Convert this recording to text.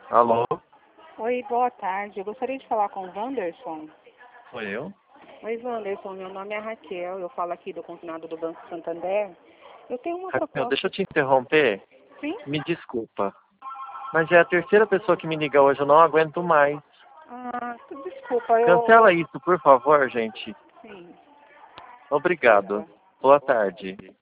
Alô? Oi, boa tarde. Eu gostaria de falar com o Wanderson. Sou eu? Oi, Wanderson. Meu nome é Raquel. Eu falo aqui do confinado do Banco Santander. Eu tenho uma Raquel, proposta. deixa eu te interromper. Sim? Me desculpa. Mas é a terceira pessoa que me liga hoje, eu não aguento mais. Ah, desculpa, Cancela isso, por favor, gente. Sim. Obrigado. Boa tarde.